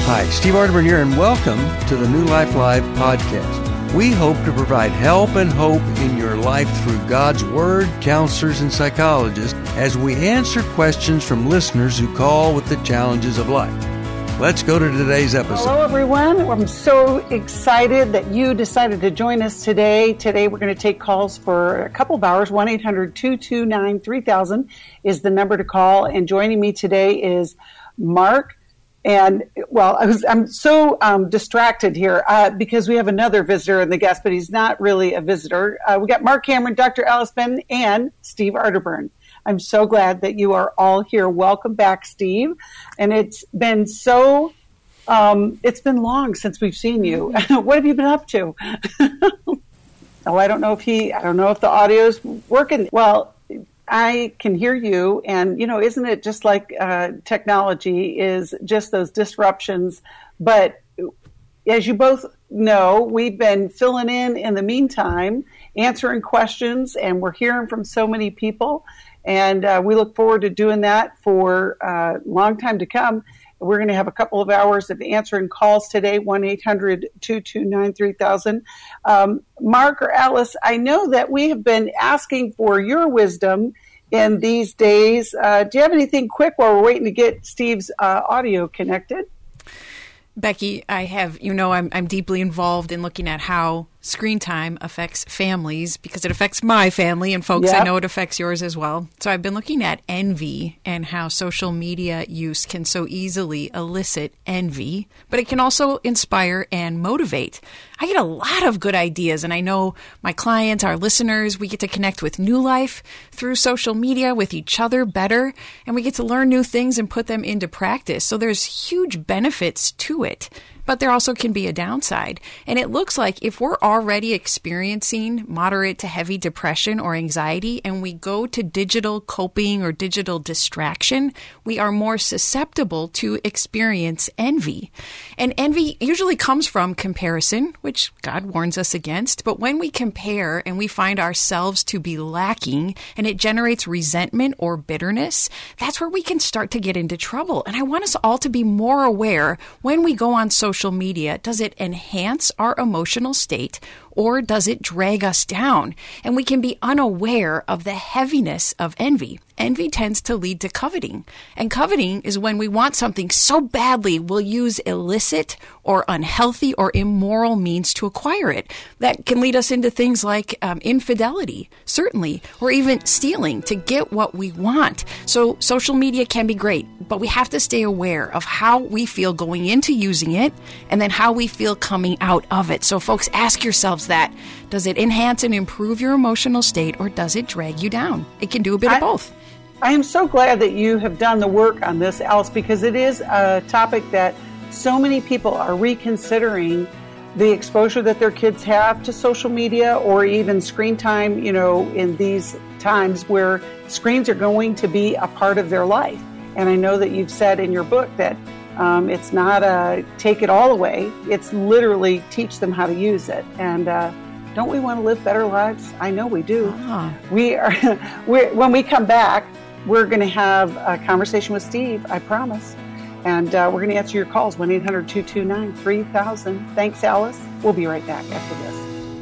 Hi, Steve Arterburn here, and welcome to the New Life Live podcast. We hope to provide help and hope in your life through God's Word, counselors, and psychologists as we answer questions from listeners who call with the challenges of life. Let's go to today's episode. Hello, everyone. I'm so excited that you decided to join us today. Today, we're going to take calls for a couple of hours. 1-800-229-3000 is the number to call. And joining me today is Mark. And, well, I'm so distracted here because we have another visitor in the guest, but he's not really a visitor. We got Mark Cameron, Dr. Alice Benton, and Steve Arterburn. I'm so glad that you are all here. Welcome back, Steve. And it's been it's been long since we've seen you. What have you been up to? I don't know if the audio's working. Well, I can hear you, and, isn't it just like technology is just those disruptions? But as you both know, we've been filling in the meantime, answering questions, and we're hearing from so many people, and we look forward to doing that for a long time to come. We're going to have a couple of hours of answering calls today, 1-800-229-3000. Mark or Alice, I know that we have been asking for your wisdom in these days. Do you have anything quick while we're waiting to get Steve's audio connected? Becky, I have, I'm deeply involved in looking at how screen time affects families because it affects my family, and folks, I know it affects yours as well. So I've been looking at envy and how social media use can so easily elicit envy, but it can also inspire and motivate. I get a lot of good ideas, and I know my clients, our listeners, we get to connect with New Life through social media with each other better, and we get to learn new things and put them into practice. So there's huge benefits to it. But there also can be a downside. And it looks like if we're already experiencing moderate to heavy depression or anxiety and we go to digital coping or digital distraction, we are more susceptible to experience envy. And envy usually comes from comparison, which God warns us against. But when we compare and we find ourselves to be lacking and it generates resentment or bitterness, that's where we can start to get into trouble. And I want us all to be more aware when we go on social media. Does it enhance our emotional state or does it drag us down? And we can be unaware of the heaviness of envy. Envy tends to lead to coveting. And coveting is when we want something so badly, we'll use illicit or unhealthy or immoral means to acquire it. That can lead us into things like infidelity, certainly, or even stealing to get what we want. So social media can be great, but we have to stay aware of how we feel going into using it and then how we feel coming out of it. So folks, ask yourselves that. Does it enhance and improve your emotional state or does it drag you down? It can do a bit of both. I am so glad that you have done the work on this, Alice, because it is a topic that so many people are reconsidering the exposure that their kids have to social media or even screen time, in these times where screens are going to be a part of their life. And I know that you've said in your book that it's not a take it all away. It's literally teach them how to use it. And don't we want to live better lives? I know we do. We are. When we come back, we're going to have a conversation with Steve, I promise. And we're going to answer your calls, 1-800-229-3000. Thanks, Alice. We'll be right back after this.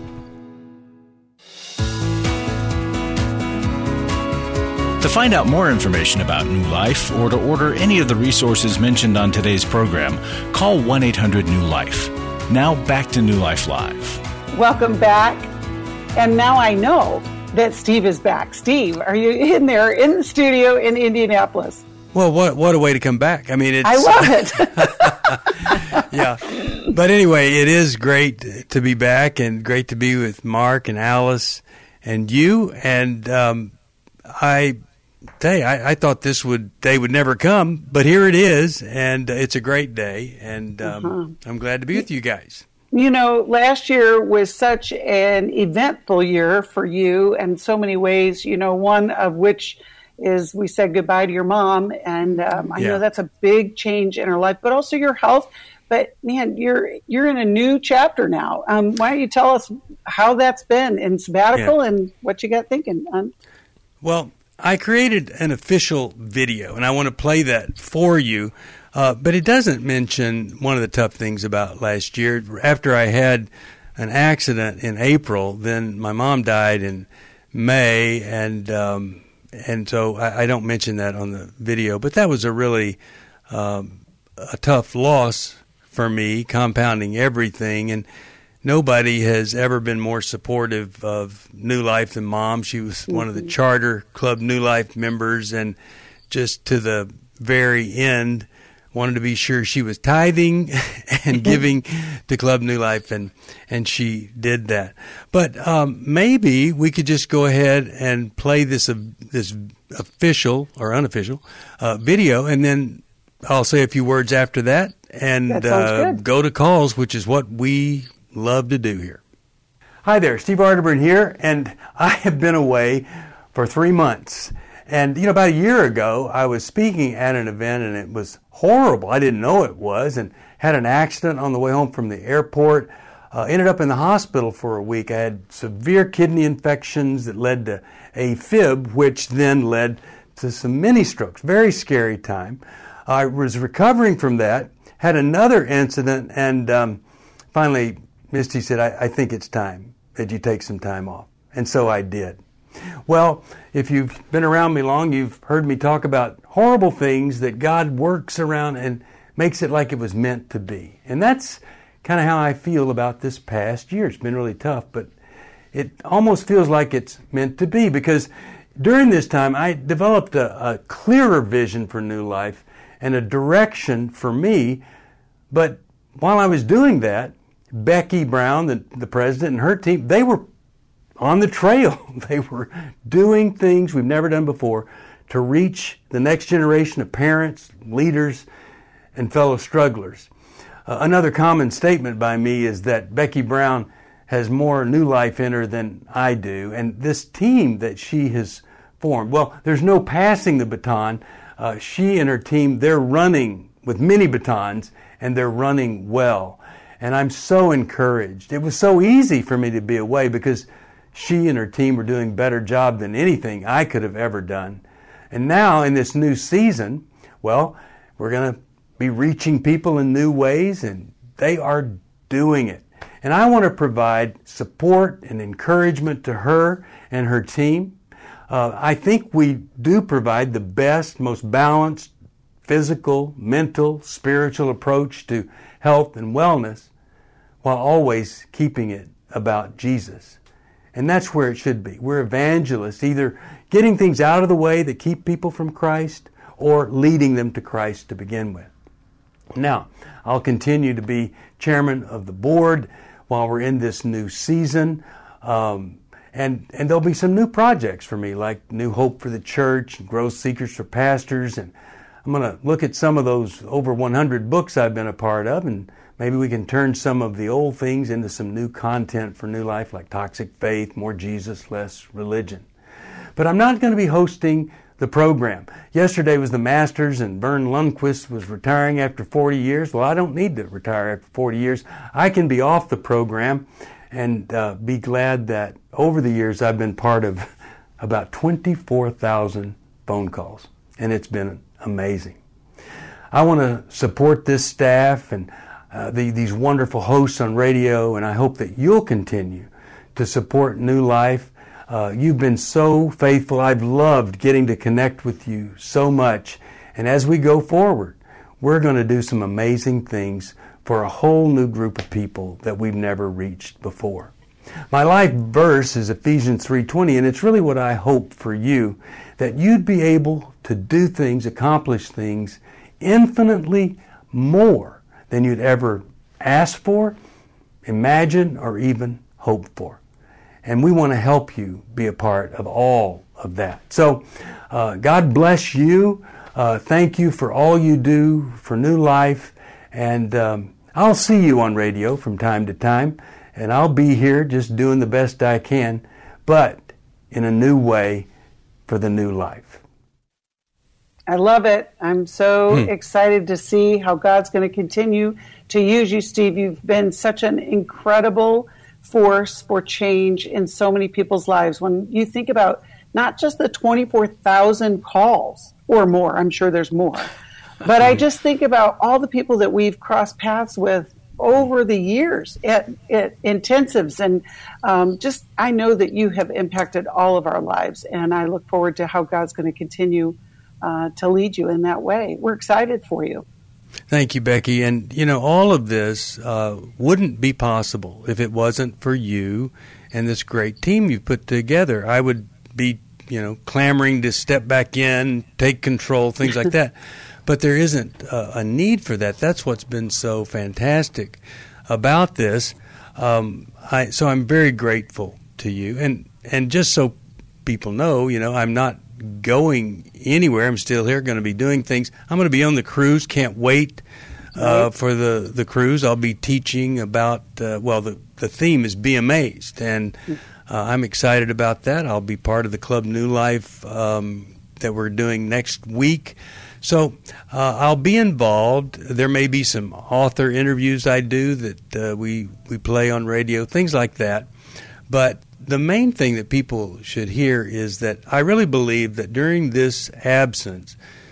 To find out more information about New Life or to order any of the resources mentioned on today's program, call 1-800-NEW-LIFE. Now back to New Life Live. Welcome back. And now I know that Steve is back. Steve, are you in there in the studio in Indianapolis? Well, what a way to come back. I mean, I love it. Yeah. But anyway, it is great to be back and great to be with Mark and Alice and you. And I thought day would never come, but here it is, and it's a great day, and I'm glad to be with you guys. Last year was such an eventful year for you in so many ways, one of which is we said goodbye to your mom, and I know that's a big change in her life, but also your health. But, man, you're in a new chapter now. Why don't you tell us how that's been in sabbatical and what you got thinking? Well, I created an official video, and I want to play that for you But it doesn't mention one of the tough things about last year. After I had an accident in April, then my mom died in May, and so I don't mention that on the video. But that was a really a tough loss for me, compounding everything. And nobody has ever been more supportive of New Life than Mom. She was one of the Charter Club New Life members, and just to the very end, wanted to be sure she was tithing and giving to Club New Life, and she did that. But maybe we could just go ahead and play this official or unofficial video, and then I'll say a few words after that, and go to calls, which is what we love to do here. Hi there, Steve Arterburn here, and I have been away for 3 months. And, about a year ago, I was speaking at an event, and it was horrible. I didn't know it was, and had an accident on the way home from the airport. Ended up in the hospital for a week. I had severe kidney infections that led to AFib, which then led to some mini strokes. Very scary time. I was recovering from that, had another incident, and finally, Misty said, I think it's time that you take some time off. And so I did. Well, if you've been around me long, you've heard me talk about horrible things that God works around and makes it like it was meant to be. And that's kind of how I feel about this past year. It's been really tough, but it almost feels like it's meant to be, because during this time I developed a clearer vision for New Life and a direction for me. But while I was doing that, Becky Brown, the president, and her team, they were on the trail. They were doing things we've never done before to reach the next generation of parents, leaders, and fellow strugglers. Another common statement by me is that Becky Brown has more New Life in her than I do, and this team that she has formed, well, there's no passing the baton. She and her team, they're running with many batons, and they're running well. And I'm so encouraged. It was so easy for me to be away because she and her team were doing a better job than anything I could have ever done. And now in this new season, well, we're going to be reaching people in new ways, and they are doing it. And I want to provide support and encouragement to her and her team. I think we do provide the best, most balanced physical, mental, spiritual approach to health and wellness, while always keeping it about Jesus. And that's where it should be. We're evangelists, either getting things out of the way that keep people from Christ or leading them to Christ to begin with. Now, I'll continue to be chairman of the board while we're in this new season. And there'll be some new projects for me, like New Hope for the Church, Growth Seekers for Pastors. And I'm going to look at some of those over 100 books I've been a part of, and maybe we can turn some of the old things into some new content for New Life, like Toxic Faith, more Jesus, less religion. But I'm not going to be hosting the program. Yesterday was the Masters, and Vern Lundquist was retiring after 40 years. Well, I don't need to retire after 40 years. I can be off the program and be glad that over the years I've been part of about 24,000 phone calls, and it's been amazing. I want to support this staff and these wonderful hosts on radio, and I hope that you'll continue to support New Life. You've been so faithful. I've loved getting to connect with you so much. And as we go forward, we're going to do some amazing things for a whole new group of people that we've never reached before. My life verse is Ephesians 3:20, and it's really what I hope for you, that you'd be able to do things, accomplish things infinitely more than you'd ever ask for, imagine, or even hope for. And we want to help you be a part of all of that. So God bless you. Thank you for all you do for New Life. And I'll see you on radio from time to time. And I'll be here just doing the best I can, but in a new way for the New Life. I love it. I'm so excited to see how God's going to continue to use you, Steve. You've been such an incredible force for change in so many people's lives. When you think about not just the 24,000 calls or more, I'm sure there's more, But I just think about all the people that we've crossed paths with over the years at intensives, and I know that you have impacted all of our lives, and I look forward to how God's going to continue to lead you in that way. We're excited for you. Thank you, Becky. And, all of this wouldn't be possible if it wasn't for you and this great team you've put together. I would be, clamoring to step back in, take control, things like that. But there isn't a need for that. That's what's been so fantastic about this. So I'm very grateful to you. And just so people know, I'm not going anywhere. I'm still here, going to be doing things. I'm going to be on the cruise. Can't wait for the cruise. I'll be teaching about, the theme is Be Amazed. And I'm excited about that. I'll be part of the Club New Life that we're doing next week. So I'll be involved. There may be some author interviews I do that we play on radio, things like that. But the main thing that people should hear is that I really believe that during this absence,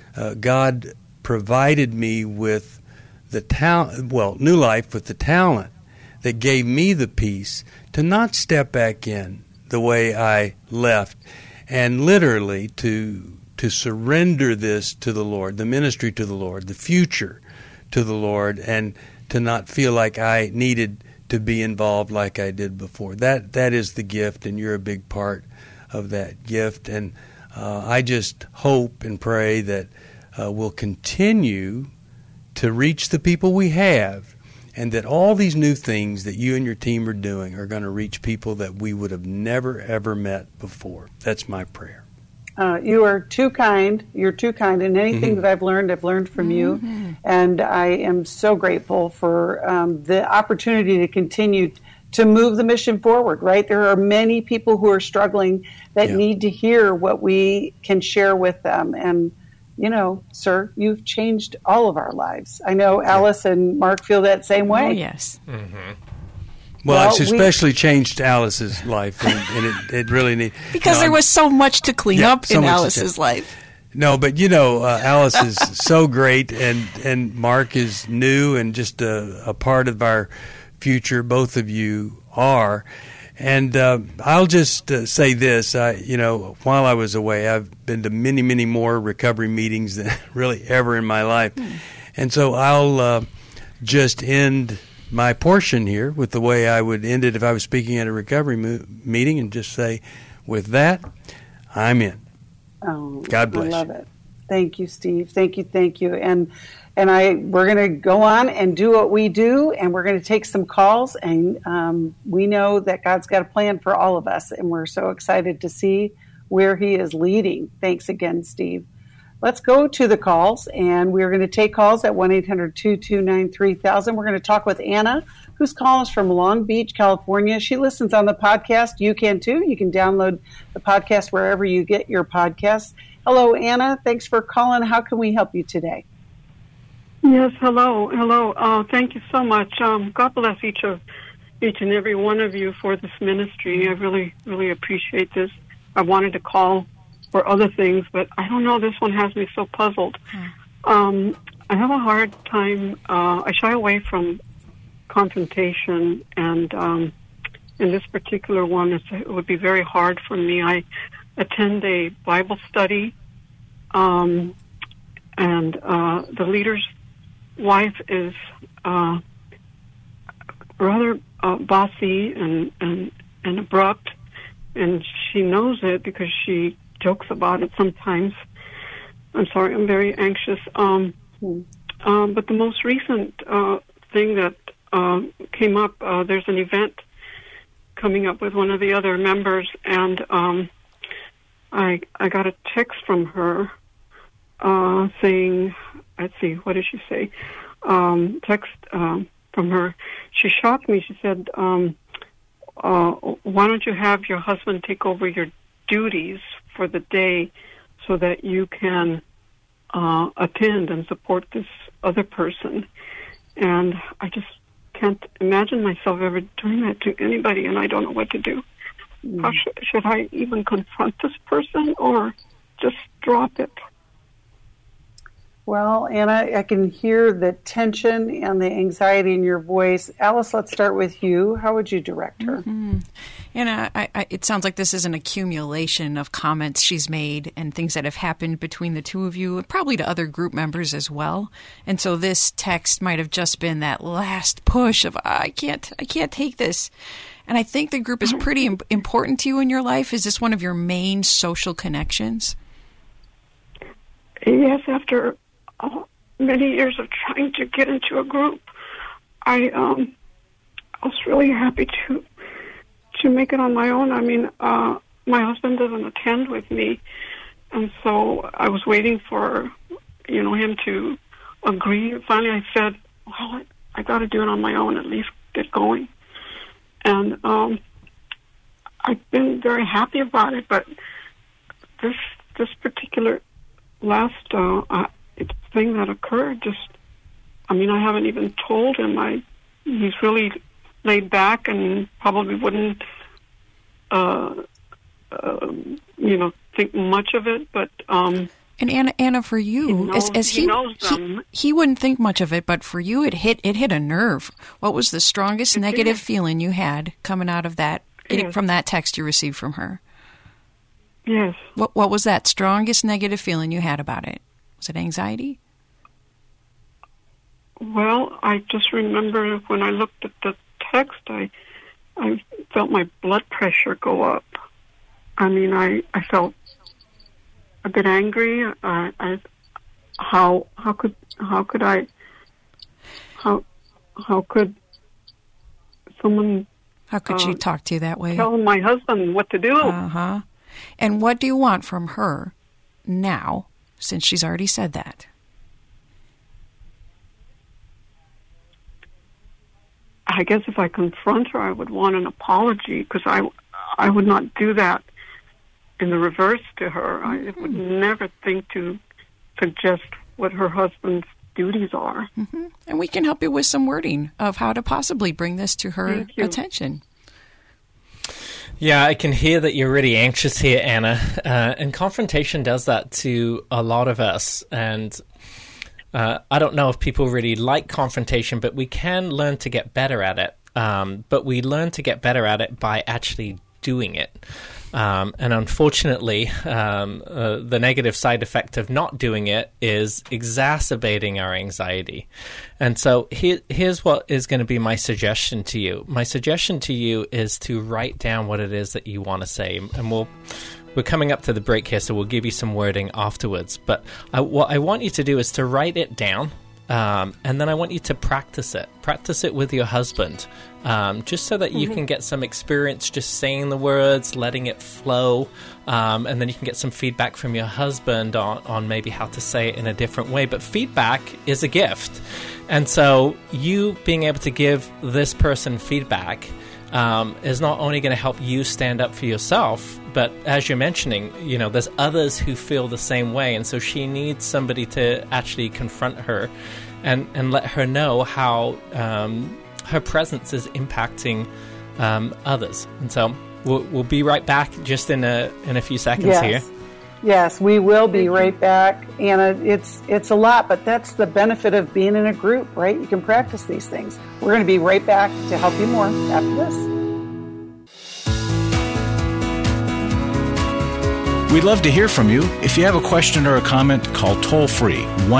God provided me with the New Life with the talent that gave me the peace to not step back in the way I left, and literally to surrender this to the Lord, the ministry to the Lord, the future to the Lord, and to not feel like I needed to be involved like I did before. That is the gift, and you're a big part of that gift. And I just hope and pray that we'll continue to reach the people we have, and that all these new things that you and your team are doing are going to reach people that we would have never, ever met before. That's my prayer. You are too kind. You're too kind. And anything that I've learned from you. And I am so grateful for the opportunity to continue to move the mission forward, right? There are many people who are struggling that need to hear what we can share with them. And, sir, you've changed all of our lives. I know Alice and Mark feel that same way. Oh, yes. Mm-hmm. Well, it's especially changed Alice's life, and it really needs... Because there was so much to clean up in Alice's life. No, but, Alice is so great, and Mark is new and just a part of our future. Both of you are. And I'll just say this. While I was away, I've been to many, many more recovery meetings than really ever in my life. And so I'll just end my portion here with the way I would end it if I was speaking at a recovery meeting, and just say, with that, I'm in. Oh, God bless you. I love it. Thank you, Steve. Thank you. And we're going to go on and do what we do, and we're going to take some calls, and we know that God's got a plan for all of us, and we're so excited to see where He is leading. Thanks again, Steve. Let's go to the calls, and we're going to take calls at 1-800-229-3000. We're going to talk with Anna, who's calling us from Long Beach, California. She listens on the podcast. You can too. You can download the podcast wherever you get your podcasts. Hello, Anna. Thanks for calling. How can we help you today? Yes, hello. Thank you so much. God bless each and every one of you for this ministry. I really, really appreciate this. I wanted to call for other things, but I don't know. This one has me so puzzled. I have a hard time. I shy away from confrontation, and in this particular one, it would be very hard for me. I attend a Bible study, and the leader's wife is rather bossy and abrupt, and she knows it because she jokes about it sometimes. I'm sorry, I'm very anxious. But the most recent thing that came up, there's an event coming up with one of the other members, and I got a text from her saying, let's see, what did she say? Text from her. She shocked me. She said, why don't you have your husband take over your duties for the day so that you can attend and support this other person? And I just can't imagine myself ever doing that to anybody, and I don't know what to do. How should I even confront this person or just drop it? Well, Anna, I can hear the tension and the anxiety in your voice. Alice, let's start with you. How would you direct her? Mm-hmm. And it sounds like this is an accumulation of comments she's made and things that have happened between the two of you, and probably to other group members as well. And so this text might have just been that last push of, I can't take this. And I think the group is pretty important to you in your life. Is this one of your main social connections? Yes, after many years of trying to get into a group, I was really happy to make it on my own. I mean, my husband doesn't attend with me, and so I was waiting for, him to agree. Finally, I said, well, I got to do it on my own, at least get going. And I've been very happy about it, but this particular last thing that occurred, I haven't even told him. He's really laid back and probably wouldn't, think much of it. But and Anna, for you, he wouldn't think much of it, but for you, it hit a nerve. What was the strongest negative feeling you had coming out of that, from that text you received from her? Yes. What was that strongest negative feeling you had about it? Was it anxiety? Well, I just remember when I looked at the text, I felt my blood pressure go up. I felt a bit angry. How could someone? How could she talk to you that way? Tell my husband what to do. Uh-huh. And what do you want from her now, since she's already said that? I guess if I confront her, I would want an apology, because I would not do that in the reverse to her. I would never think to suggest what her husband's duties are. Mm-hmm. And we can help you with some wording of how to possibly bring this to her attention. Yeah, I can hear that you're really anxious here, Anna. And confrontation does that to a lot of us. And I don't know if people really like confrontation, but we can learn to get better at it. But we learn to get better at it by actually doing it. And unfortunately, the negative side effect of not doing it is exacerbating our anxiety. And so here's what is going to be my suggestion to you. My suggestion to you is to write down what it is that you want to say. And we're coming up to the break here, so we'll give you some wording afterwards. But what I want you to do is to write it down. And then I want you to practice it. Practice it with your husband, just so that you can get some experience just saying the words, letting it flow, and then you can get some feedback from your husband on maybe how to say it in a different way. But feedback is a gift. And so you being able to give this person feedback is not only going to help you stand up for yourself, but as you're mentioning, there's others who feel the same way. And so she needs somebody to actually confront her and let her know how her presence is impacting others. And so we'll be right back just in a few seconds here. Yes, we will be right back. Anna, it's a lot, but that's the benefit of being in a group, right? You can practice these things. We're going to be right back to help you more after this. We'd love to hear from you. If you have a question or a comment, call toll-free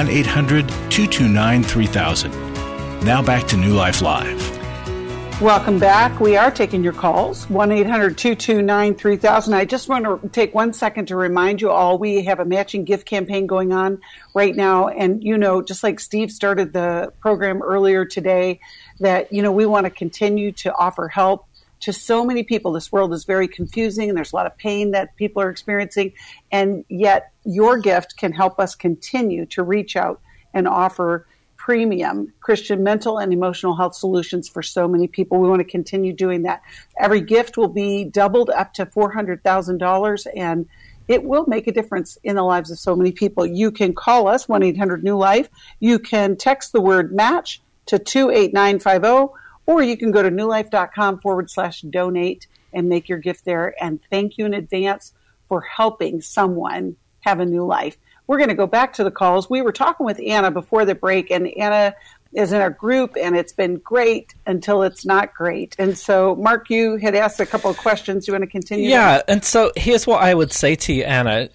1-800-229-3000. Now back to New Life Live. Welcome back. We are taking your calls, 1-800-229-3000. I just want to take 1 second to remind you all, we have a matching gift campaign going on right now. And, just like Steve started the program earlier today, that, we want to continue to offer help to so many people. This world is very confusing, and there's a lot of pain that people are experiencing. And yet your gift can help us continue to reach out and offer premium Christian mental and emotional health solutions for so many people. We want to continue doing that. Every gift will be doubled up to $400,000, and it will make a difference in the lives of so many people. You can call us, 1-800-NEW-LIFE. You can text the word MATCH to 28950, or you can go to newlife.com/donate and make your gift there. And thank you in advance for helping someone have a new life. we're going to go back to the calls. We were talking with Anna before the break, and Anna is in our group, and it's been great until it's not great. And so, Mark, you had asked a couple of questions. You want to continue? Yeah, and so here's what I would say to you, Anna.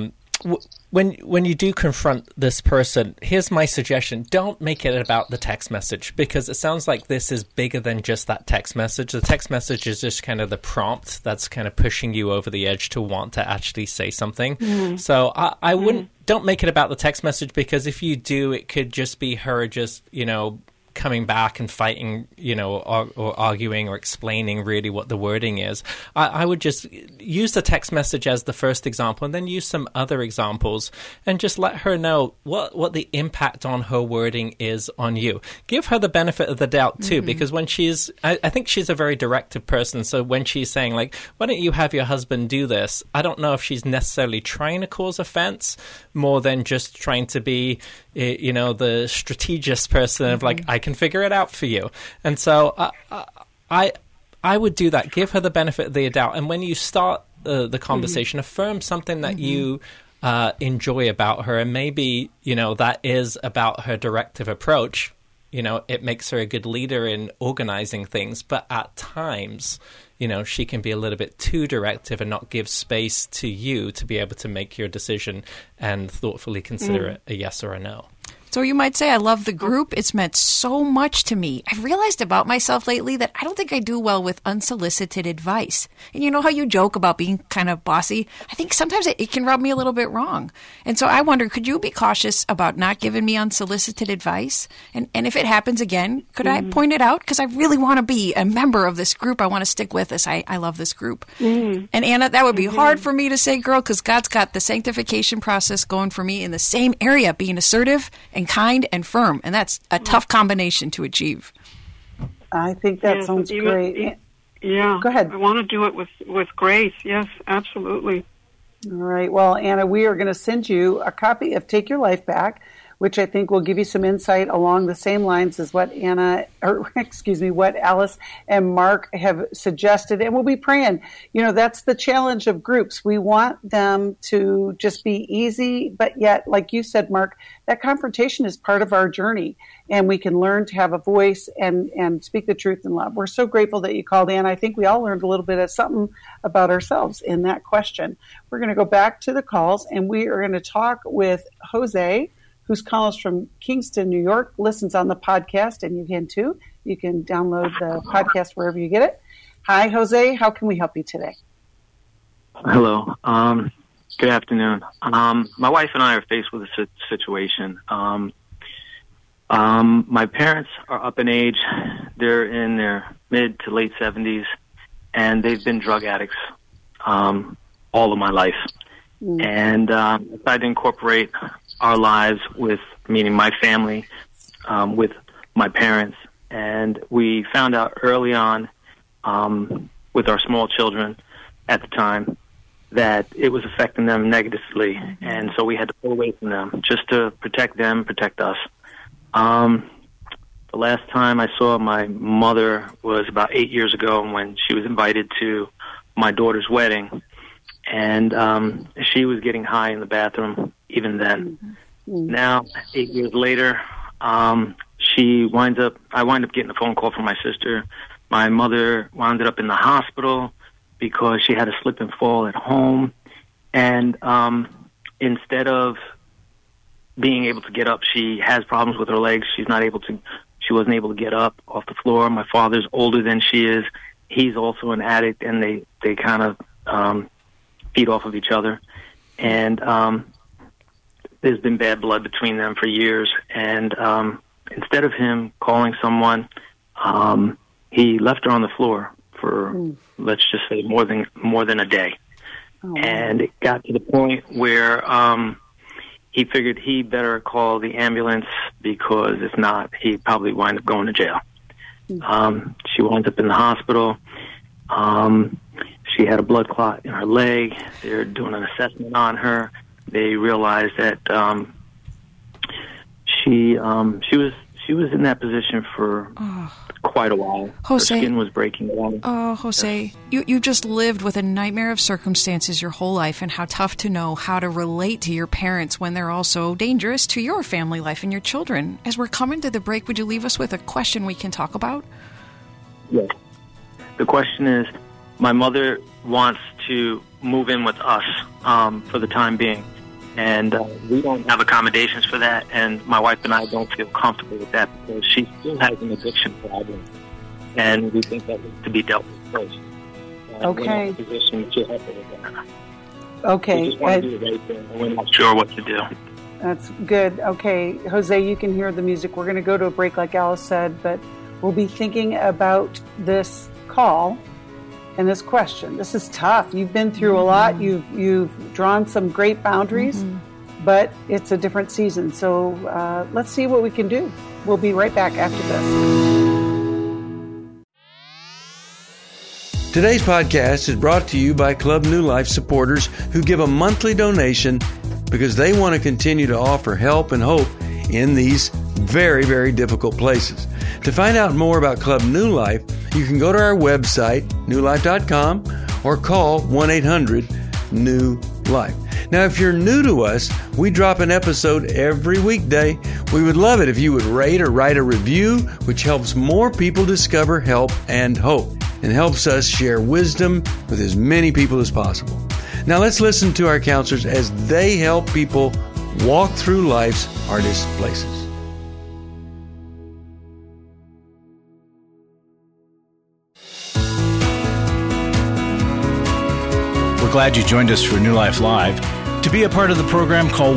When you do confront this person, here's my suggestion. Don't make it about the text message, because it sounds like this is bigger than just that text message. The text message is just kind of the prompt that's kind of pushing you over the edge to want to actually say something. Mm. So I wouldn't, don't make it about the text message, because if you do, it could just be her just, coming back and fighting, or arguing or explaining really what the wording is. I would just use the text message as the first example, and then use some other examples, and just let her know what the impact on her wording is on you. Give her the benefit of the doubt too, because when I think she's a very directive person. So when she's saying like, why don't you have your husband do this? I don't know if she's necessarily trying to cause offense more than just trying to be, the strategist person of like, I can figure it out for you. And so I would do that. Give her the benefit of the doubt. And when you start the conversation, affirm something that you enjoy about her. And maybe, that is about her directive approach. It makes her a good leader in organizing things. But at times, she can be a little bit too directive and not give space to you to be able to make your decision and thoughtfully consider it a yes or a no. So you might say, I love the group. It's meant so much to me. I've realized about myself lately that I don't think I do well with unsolicited advice. And you know how you joke about being kind of bossy? I think sometimes it can rub me a little bit wrong. And so I wonder, could you be cautious about not giving me unsolicited advice? And if it happens again, could I point it out? Because I really want to be a member of this group. I want to stick with this. I love this group. And Anna, that would be hard for me to say, girl, because God's got the sanctification process going for me in the same area, being assertive and kind and firm, and that's a tough combination to achieve. I think that sounds great. Yeah. Go ahead. I want to do it with grace. Yes, absolutely. All right. Well, Anna, we are going to send you a copy of Take Your Life Back, which I think will give you some insight along the same lines as what what Alice and Mark have suggested. And we'll be praying. That's the challenge of groups. We want them to just be easy, but yet, like you said, Mark, that confrontation is part of our journey, and we can learn to have a voice and speak the truth in love. We're so grateful that you called in. I think we all learned a little bit of something about ourselves in that question. We're going to go back to the calls, and we are going to talk with Jose, who's calling us from Kingston, New York, listens on the podcast, and you can too. You can download the podcast wherever you get it. Hi, Jose. How can we help you today? Hello. Good afternoon. My wife and I are faced with a situation. My parents are up in age. They're in their mid to late 70s, and they've been drug addicts all of my life. And I tried to incorporate our lives meaning my family, with my parents. And we found out early on, with our small children at the time, that it was affecting them negatively. And so we had to pull away from them just to protect them, protect us. The last time I saw my mother was about 8 years ago when she was invited to my daughter's wedding. And she was getting high in the bathroom even then. Now, 8 years later, I wind up getting a phone call from my sister. My mother wound up in the hospital because she had a slip and fall at home. And instead of being able to get up, she has problems with her legs. She wasn't able to get up off the floor. My father's older than she is. He's also an addict, and they kind of feed off of each other. And there's been bad blood between them for years. And instead of him calling someone, he left her on the floor for, let's just say, more than a day. Oh, and it got to the point where he figured he better call the ambulance, because if not, he'd probably wind up going to jail. She winds up in the hospital. She had a blood clot in her leg. They're doing an assessment on her. They realized that she was in that position for quite a while. Jose, her skin was breaking down. Oh, Jose, you just lived with a nightmare of circumstances your whole life, and how tough to know how to relate to your parents when they're also dangerous to your family life and your children. As we're coming to the break, would you leave us with a question we can talk about? Yes. The question is, my mother wants to move in with us for the time being. And we don't have accommodations for that, and my wife and I don't feel comfortable with that because she still has an addiction problem, and we think that needs to be dealt with first. Okay. We're not in a position to help her with that. Okay. We just want to do the right thing, and we're not sure what to do. That's good. Okay, Jose, you can hear the music. We're going to go to a break like Alice said, but we'll be thinking about this call and this question. This is tough. You've been through a lot. You've drawn some great boundaries, but it's a different season. So let's see what we can do. We'll be right back after this. Today's podcast is brought to you by Club New Life supporters who give a monthly donation because they want to continue to offer help and hope in these very, very difficult places. To find out more about Club New Life, you can go to our website, newlife.com, or call 1-800-NEW-LIFE. Now, if you're new to us, we drop an episode every weekday. We would love it if you would rate or write a review, which helps more people discover help and hope, and helps us share wisdom with as many people as possible. Now, let's listen to our counselors as they help people walk through life's hardest places. We're glad you joined us for New Life Live. To be a part of the program, call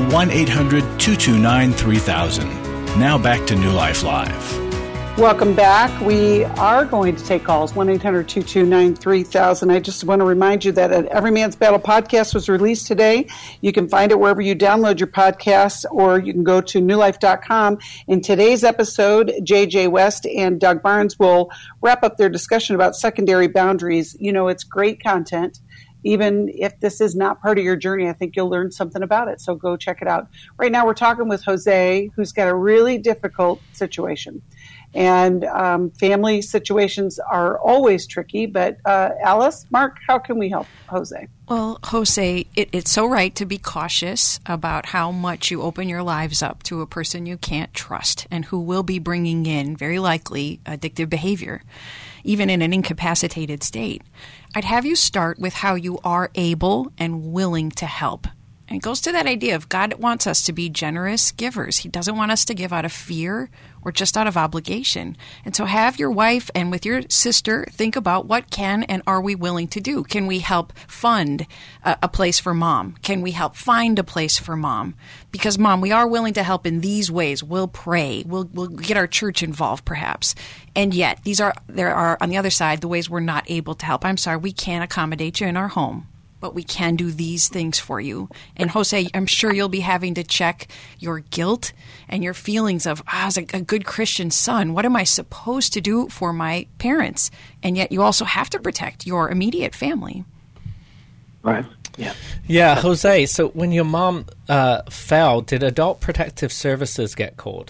1-800-229-3000. Now back to New Life Live. Welcome back. We are going to take calls, 1-800-229-3000. I just want to remind you that an Every Man's Battle podcast was released today. You can find it wherever you download your podcasts, or you can go to newlife.com. In today's episode, J.J. West and Doug Barnes will wrap up their discussion about secondary boundaries. You know, it's great content. Even if this is not part of your journey, I think you'll learn something about it. So go check it out. Right now we're talking with Jose, who's got a really difficult situation. And family situations are always tricky. But Alice, Mark, how can we help Jose? Well, Jose, it's so right to be cautious about how much you open your lives up to a person you can't trust and who will be bringing in, very likely, addictive behavior, even in an incapacitated state. I'd have you start with how you are able and willing to help. And it goes to that idea of God wants us to be generous givers. He doesn't want us to give out of fear or just out of obligation. And so have your wife and with your sister think about what can and are we willing to do. Can we help fund a place for mom? Can we help find a place for mom? Because mom, we are willing to help in these ways. We'll pray. We'll get our church involved perhaps. And yet there are on the other side the ways we're not able to help. I'm sorry, we can't accommodate you in our home, but we can do these things for you. And Jose, I'm sure you'll be having to check your guilt and your feelings of, as a good Christian son, what am I supposed to do for my parents? And yet you also have to protect your immediate family. Right. Yeah. Yeah, Jose, so when your mom fell, did Adult Protective Services get called?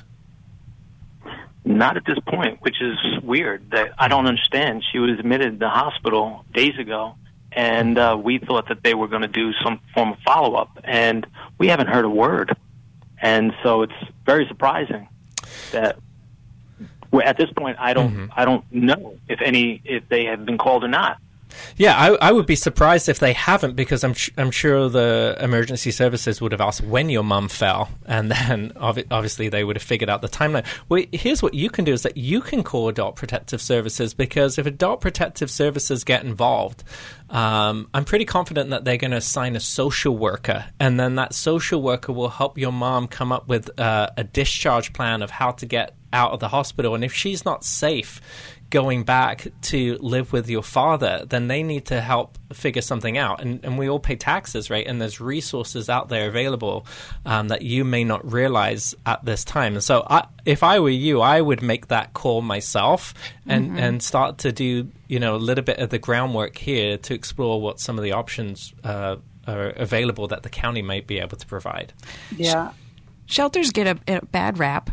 Not at this point, which is weird. That I don't understand. She was admitted to the hospital days ago, and we thought that they were going to do some form of follow-up, and we haven't heard a word. And so it's very surprising that at this point I don't know if they have been called or not. Yeah, I would be surprised if they haven't, because I'm sure the emergency services would have asked when your mum fell, and then obviously they would have figured out the timeline. Well, here's what you can do is that you can call Adult Protective Services, because if Adult Protective Services get involved, I'm pretty confident that they're going to assign a social worker, and then that social worker will help your mom come up with a discharge plan of how to get out of the hospital. And if she's not safe going back to live with your father, then they need to help figure something out. And we all pay taxes, right? And there's resources out there available that you may not realize at this time. And so if I were you, I would make that call myself and start to do, a little bit of the groundwork here to explore what some of the options are available that the county might be able to provide. Yeah. Shelters get a bad rap.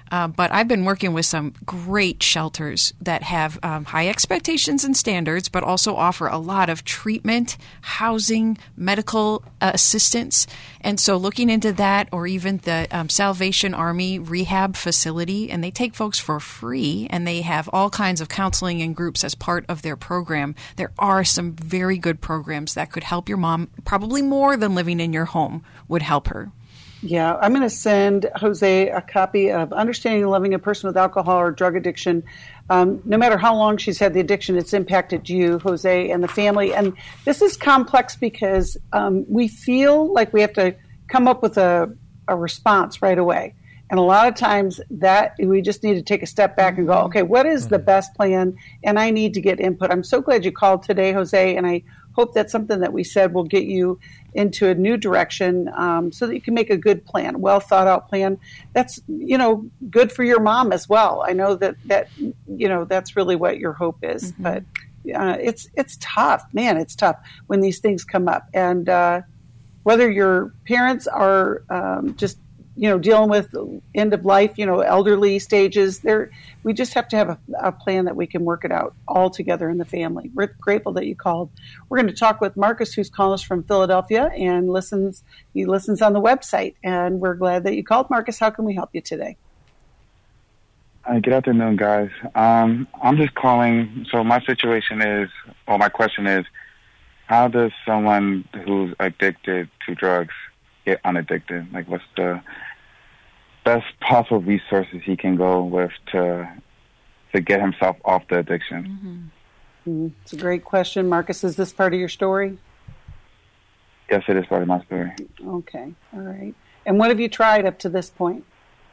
But I've been working with some great shelters that have high expectations and standards, but also offer a lot of treatment, housing, medical assistance. And so looking into that, or even the Salvation Army rehab facility, and they take folks for free, and they have all kinds of counseling and groups as part of their program. There are some very good programs that could help your mom, probably more than living in your home would help her. Yeah, I'm going to send Jose a copy of Understanding and Loving a Person with Alcohol or Drug Addiction. No matter how long she's had the addiction, it's impacted you, Jose, and the family. And this is complex because we feel like we have to come up with a response right away. And a lot of times that we just need to take a step back and go, okay, what is the best plan? And I need to get input. I'm so glad you called today, Jose, and I hope that something that we said will get you into a new direction so that you can make a good plan, well thought out plan. That's, good for your mom as well. I know that that's really what your hope is, but it's tough, man. It's tough when these things come up. And whether your parents are just, dealing with end of life, elderly stages, we just have to have a plan that we can work it out all together in the family. We're grateful that you called. We're going to talk with Marcus, who's calling us from Philadelphia and he listens on the website. And we're glad that you called. Marcus, how can we help you today? Good afternoon, guys. I'm just calling. So my question is, how does someone who's addicted to drugs get unaddicted? Like, what's the best possible resources he can go with to get himself off the addiction? It's a great question. Marcus, is this part of your story? Yes, it is part of my story. Okay. All right. And what have you tried up to this point?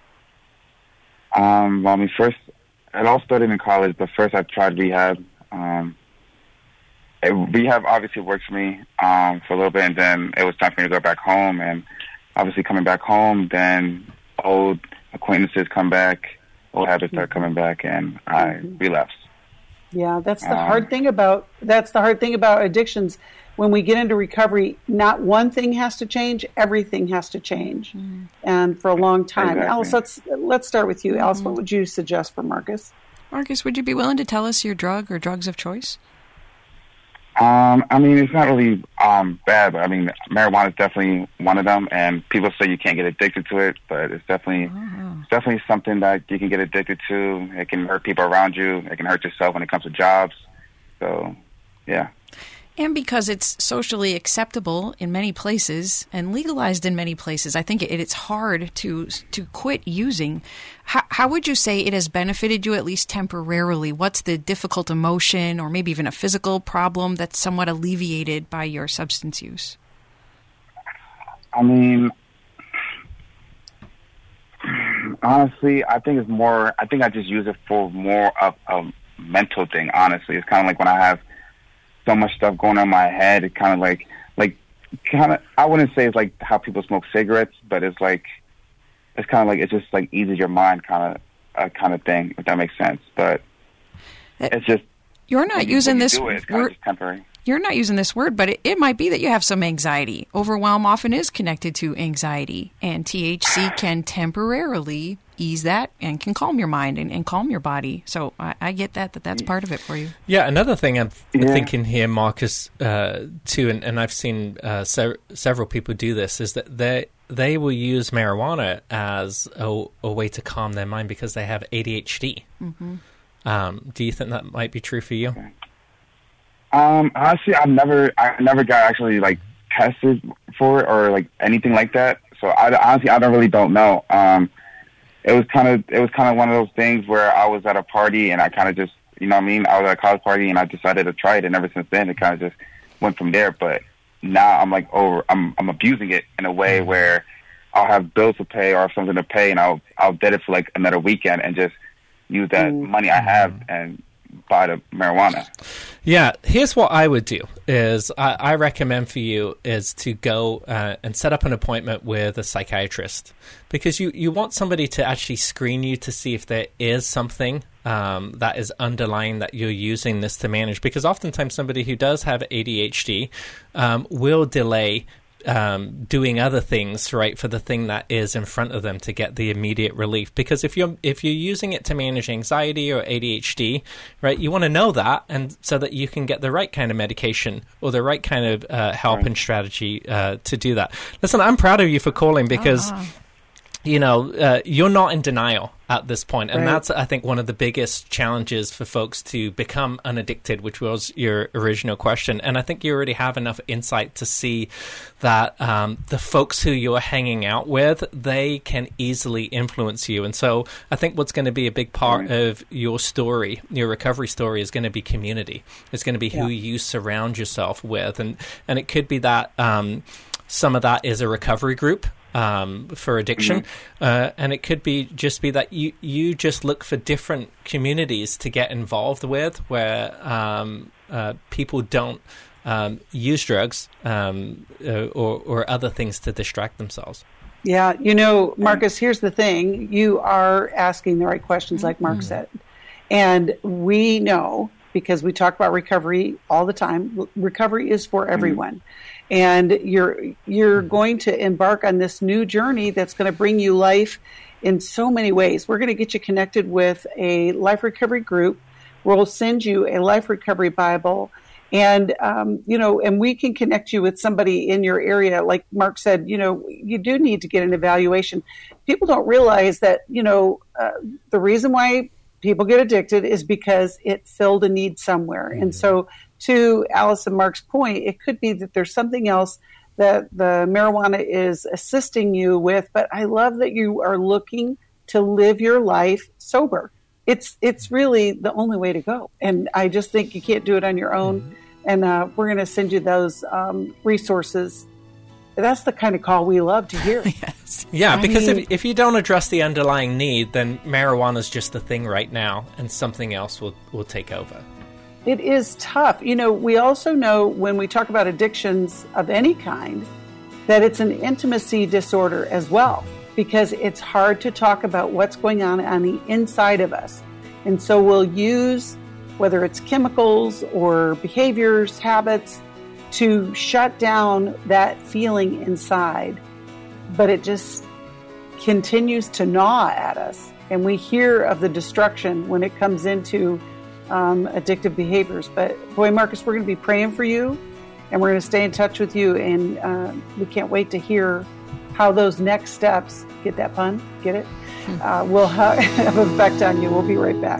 First, it all started in college, but first I tried rehab. Rehab obviously worked for me for a little bit, and then it was time for me to go back home. And obviously coming back home, then old acquaintances come back, old habits start coming back, and I relapse. Yeah, that's the hard thing about addictions. When we get into recovery, not one thing has to change; everything has to change, and for a long time. Exactly. Alice, let's start with you. Alice, what would you suggest for Marcus? Marcus, would you be willing to tell us your drug or drugs of choice? It's not really bad, but marijuana is definitely one of them. And people say you can't get addicted to it, but it's definitely something that you can get addicted to. It can hurt people around you. It can hurt yourself when it comes to jobs. So, yeah. And because it's socially acceptable in many places and legalized in many places, I think it's hard to quit using. How would you say it has benefited you, at least temporarily? What's the difficult emotion or maybe even a physical problem that's somewhat alleviated by your substance use? Honestly, I think I just use it for more of a mental thing, honestly. It's kind of like when I have so much stuff going on in my head, it kind of I wouldn't say it's like how people smoke cigarettes, but it's just like eases your mind kind of thing, if that makes sense. But it's just you're not using this word. It's kind of just temporary. You're not using this word, but it might be that you have some anxiety. Overwhelm often is connected to anxiety, and THC can temporarily ease that and can calm your mind and calm your body. So I get that's part of it for you. Yeah, another thing I'm thinking here, Marcus, too, and I've seen several people do this, is that they will use marijuana as a way to calm their mind because they have ADHD. Do you think that might be true for you? Honestly, I never got actually like tested for it or like anything like that. So I don't know. It was kind of one of those things where I was at a party and I kind of just, I was at a college party and I decided to try it, and ever since then it kind of just went from there. But now I'm like I'm abusing it in a way where I'll have bills to pay or something to pay, and I'll debt it for like another weekend and just use that money I have and buy the marijuana. Yeah, here's what I would do is I recommend for you is to go and set up an appointment with a psychiatrist, because you want somebody to actually screen you to see if there is something that is underlying that you're using this to manage, because oftentimes somebody who does have ADHD will delay doing other things, right, for the thing that is in front of them to get the immediate relief. Because if you're using it to manage anxiety or ADHD, right, you want to know that, and so that you can get the right kind of medication or the right kind of help and strategy to do that. Listen, I'm proud of you for calling, because you're not in denial at this point. And that's, I think, one of the biggest challenges for folks to become unaddicted, which was your original question. And I think you already have enough insight to see that the folks who you're hanging out with, they can easily influence you. And so I think what's going to be a big part of your story, your recovery story, is going to be community. It's going to be who you surround yourself with. And it could be that some of that is a recovery group for addiction, and it could be that you just look for different communities to get involved with, where people don't use drugs or other things to distract themselves. Yeah, Marcus, here's the thing. You are asking the right questions, like Mark said. And we know, because we talk about recovery all the time, recovery is for everyone. And you're going to embark on this new journey that's going to bring you life in so many ways. We're going to get you connected with a life recovery group. We'll send you a life recovery Bible. And, and we can connect you with somebody in your area. Like Mark said, you do need to get an evaluation. People don't realize that, the reason why people get addicted is because it filled a need somewhere. And so, to Alice and Mark's point, it could be that there's something else that the marijuana is assisting you with. But I love that you are looking to live your life sober. It's really the only way to go. And I just think you can't do it on your own. And we're going to send you those resources. That's the kind of call we love to hear. Yes. Yeah, because if you don't address the underlying need, then marijuana is just the thing right now, and something else will take over. It is tough. We also know when we talk about addictions of any kind that it's an intimacy disorder as well, because it's hard to talk about what's going on the inside of us. And so we'll use, whether it's chemicals or behaviors, habits, to shut down that feeling inside. But it just continues to gnaw at us. And we hear of the destruction when it comes into addictive behaviors. But boy, Marcus, we're going to be praying for you, and we're going to stay in touch with you, and we can't wait to hear how those next steps, get that pun, get it, will have an effect on you. We'll be right back.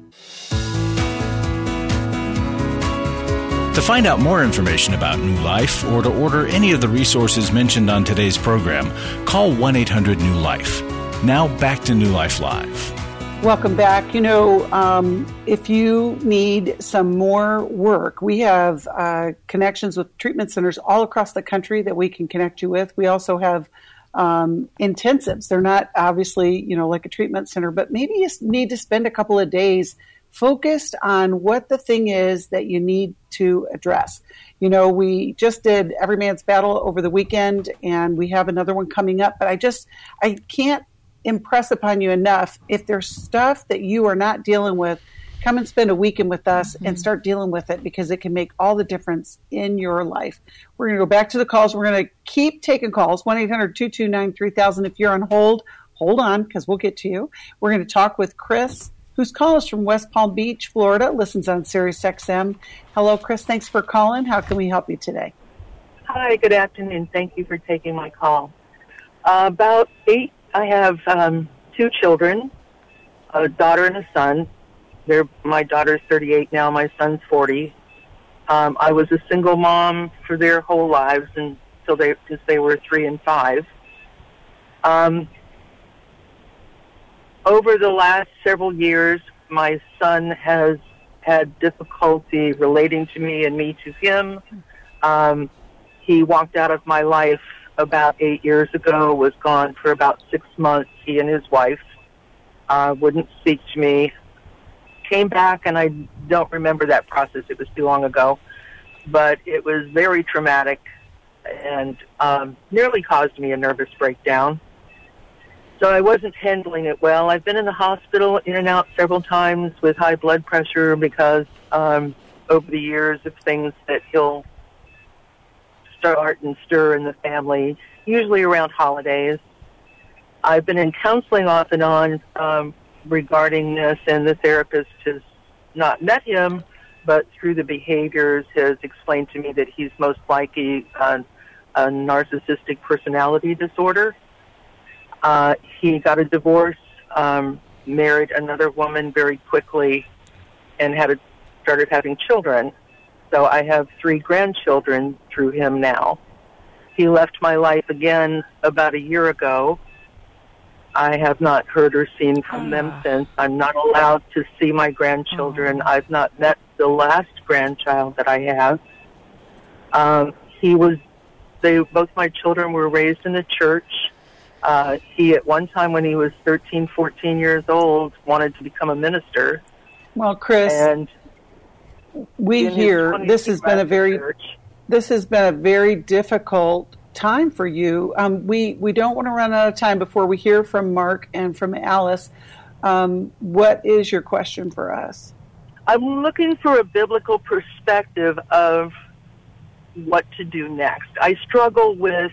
To find out more information about New Life or to order any of the resources mentioned on today's program, call 1-800-NEW-LIFE. Now back to New Life Live. Welcome back. If you need some more work, we have connections with treatment centers all across the country that we can connect you with. We also have intensives. They're not obviously, like a treatment center, but maybe you need to spend a couple of days focused on what the thing is that you need to address. We just did Every Man's Battle over the weekend, and we have another one coming up, but I can't impress upon you enough. If there's stuff that you are not dealing with, come and spend a weekend with us and start dealing with it, because it can make all the difference in your life. We're going to go back to the calls. We're going to keep taking calls, 1-800-229-3000. If you're on hold on, because we'll get to you. We're going to talk with Chris, who's calling us from West Palm Beach, Florida, listens on Sirius XM. Hello, Chris. Thanks for calling. How can we help you today? Hi, good afternoon. Thank you for taking my call. I have 2 children, a daughter and a son. My daughter's 38 now, my son's 40. I was a single mom for their whole lives until they were 3 and 5. Over the last several years, my son has had difficulty relating to me and me to him. He walked out of my life about 8 years ago, was gone for about 6 months. He and his wife wouldn't speak to me. Came back, and I don't remember that process. It was too long ago. But it was very traumatic and nearly caused me a nervous breakdown. So I wasn't handling it well. I've been in the hospital in and out several times with high blood pressure because over the years of things that he'll start and stir in the family, usually around holidays. I've been in counseling off and on regarding this, and the therapist has not met him, but through the behaviors has explained to me that he's most likely a narcissistic personality disorder. He got a divorce, married another woman very quickly, and started having children. So I have 3 grandchildren through him now. He left my life again about a year ago. I have not heard or seen from them since. I'm not allowed to see my grandchildren. I've not met the last grandchild that I have. Both my children were raised in the church. He, at one time when he was 13, 14 years old, wanted to become a minister. Well, Chris, and we hear this has been a very difficult time for you. We don't want to run out of time before we hear from Mark and from Alice. What is your question for us? I'm looking for a biblical perspective of what to do next. I struggle with,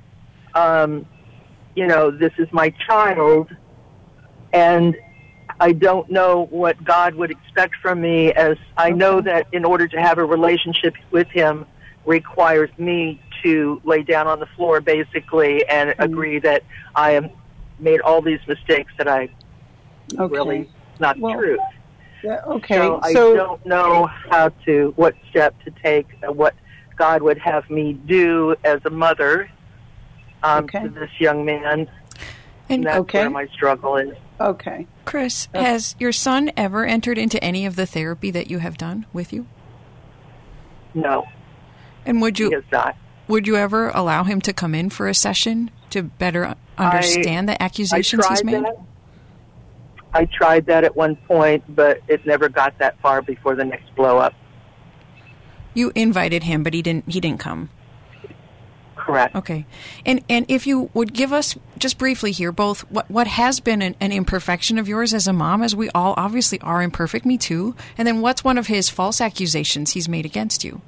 this is my child, and I don't know what God would expect from me, as I know that in order to have a relationship with him requires me to lay down on the floor, basically, and agree that I have made all these mistakes that I really not true. Yeah, okay. So I don't know what step to take, what God would have me do as a mother to this young man. And that's where my struggle is. Okay. Chris, has your son ever entered into any of the therapy that you have done with you? No. And would you? He has not. Would you ever allow him to come in for a session to better understand the accusations he's made? I tried that at one point, but it never got that far before the next blow up. You invited him, but he didn't come. Correct. Okay. And if you would give us, just briefly here, both what has been an imperfection of yours as a mom, as we all obviously are imperfect, me too, and then what's one of his false accusations he's made against you?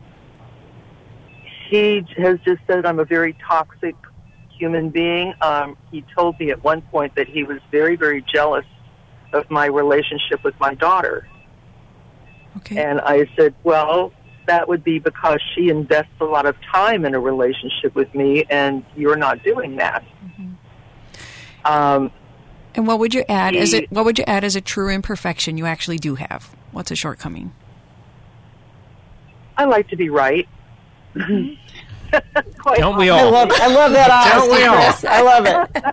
He has just said I'm a very toxic human being. He told me at one point that he was very, very jealous of my relationship with my daughter. Okay. And I said, well, that would be because she invests a lot of time in a relationship with me, and you're not doing that. Mm-hmm. And what would you add as a true imperfection you actually do have? What's a shortcoming? I like to be right. Mm-hmm. Don't we all? I love that honesty, Don't we all? Chris. I love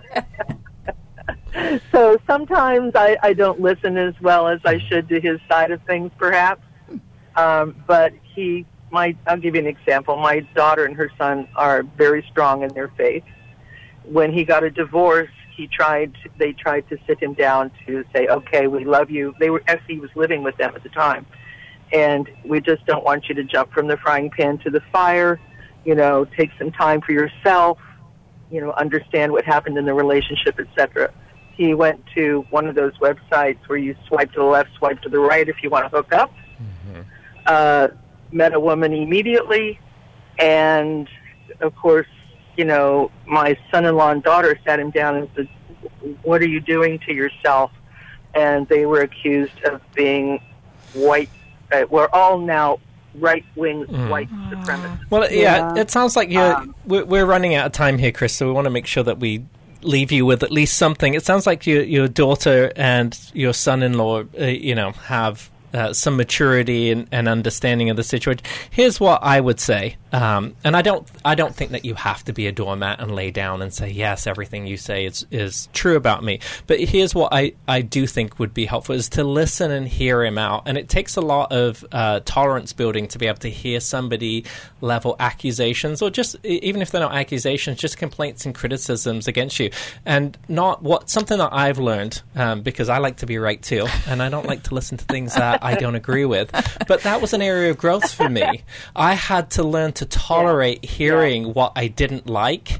it. So sometimes I don't listen as well as I should to his side of things, perhaps. But I'll give you an example. My daughter and her son are very strong in their faith. When he got a divorce, they tried to sit him down to say, okay, we love you. He was living with them at the time. And we just don't want you to jump from the frying pan to the fire. Take some time for yourself, understand what happened in the relationship, etc. He went to one of those websites where you swipe to the left, swipe to the right if you want to hook up. Mm-hmm. Met a woman immediately, and of course, my son-in-law and daughter sat him down and said, what are you doing to yourself? And they were accused of being white. We're all now right-wing white supremacists. Well, yeah, it sounds like we're running out of time here, Chris, so we want to make sure that we leave you with at least something. It sounds like your daughter and your son-in-law, have some maturity and understanding of the situation. Here's what I would say, and I don't think that you have to be a doormat and lay down and say, yes, everything you say is true about me. But here's what I do think would be helpful is to listen and hear him out. And it takes a lot of tolerance building to be able to hear somebody level accusations, or just, even if they're not accusations, just complaints and criticisms against you. And something that I've learned, because I like to be right too, and I don't like to listen to things that I don't agree with. But that was an area of growth for me. I had to learn to tolerate hearing what I didn't like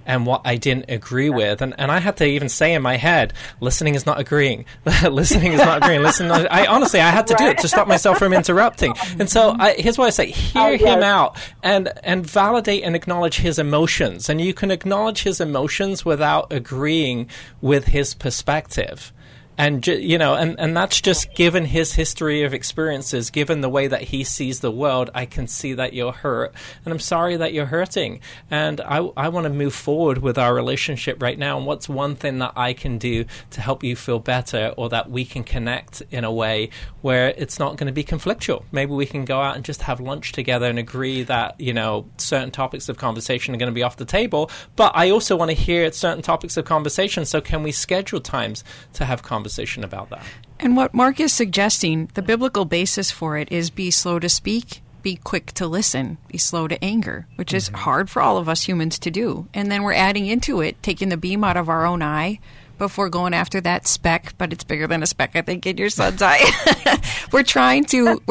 and what I didn't agree with. And I had to even say in my head, listening is not agreeing. Listening is not agreeing. I had to do it to stop myself from interrupting. And so here's what I say, hear him out and validate and acknowledge his emotions. And you can acknowledge his emotions without agreeing with his perspective. And, and that's just given his history of experiences, given the way that he sees the world, I can see that you're hurt, and I'm sorry that you're hurting. And I want to move forward with our relationship right now, and what's one thing that I can do to help you feel better, or that we can connect in a way where it's not going to be conflictual. Maybe we can go out and just have lunch together and agree that, certain topics of conversation are going to be off the table, but I also want to hear certain topics of conversation, so can we schedule times to have conversation about that? And what Mark is suggesting, the biblical basis for it is be slow to speak, be quick to listen, be slow to anger, which is hard for all of us humans to do. And then we're adding into it, taking the beam out of our own eye before going after that speck, but it's bigger than a speck, I think, in your son's eye. We're trying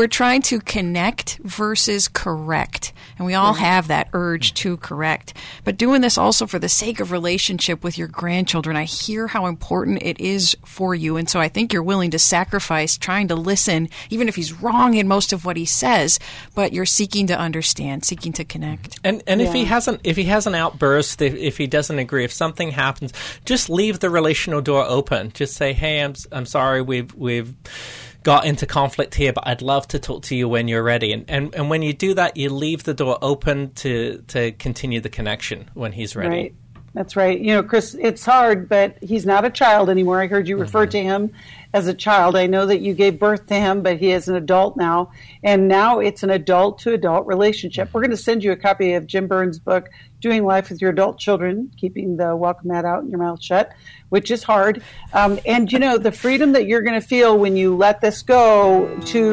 to connect versus correct. And we all have that urge to correct. But doing this also for the sake of relationship with your grandchildren, I hear how important it is for you. And so I think you're willing to sacrifice trying to listen, even if he's wrong in most of what he says, but you're seeking to understand, seeking to connect. And if he has an outburst, if he doesn't agree, if something happens, just leave the relational door open. Just say, hey, I'm sorry, we've got into conflict here, but I'd love to talk to you when you're ready. And when you do that, you leave the door open to continue the connection when he's ready. Right. That's right. Chris, it's hard, but he's not a child anymore. I heard you refer to him as a child. I know that you gave birth to him, but he is an adult now. And now it's an adult-to-adult relationship. We're going to send you a copy of Jim Burns' book, Doing Life with Your Adult Children, Keeping the Welcome Mat Out and Your Mouth Shut, which is hard. And, the freedom that you're going to feel when you let this go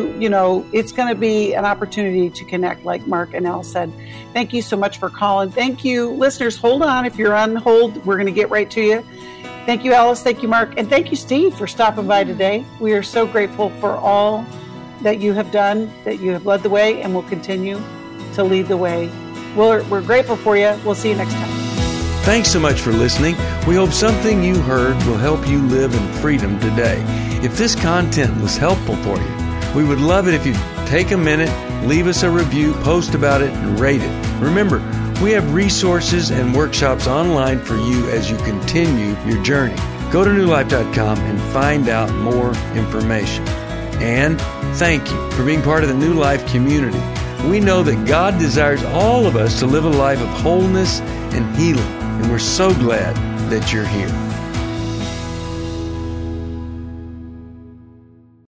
to, it's going to be an opportunity to connect, like Mark and Elle said. Thank you so much for calling. Thank you, listeners. Hold on. If you're on hold, we're going to get right to you. Thank you, Alice. Thank you, Mark. And thank you, Steve, for stopping by today. We are so grateful for all that you have done, that you have led the way, and will continue to lead the way. We're grateful for you. We'll see you next time. Thanks so much for listening. We hope something you heard will help you live in freedom today. If this content was helpful for you, we would love it if you'd take a minute, leave us a review, post about it, and rate it. Remember, we have resources and workshops online for you as you continue your journey. Go to newlife.com and find out more information. And thank you for being part of the New Life community. We know that God desires all of us to live a life of wholeness and healing, and we're so glad that you're here.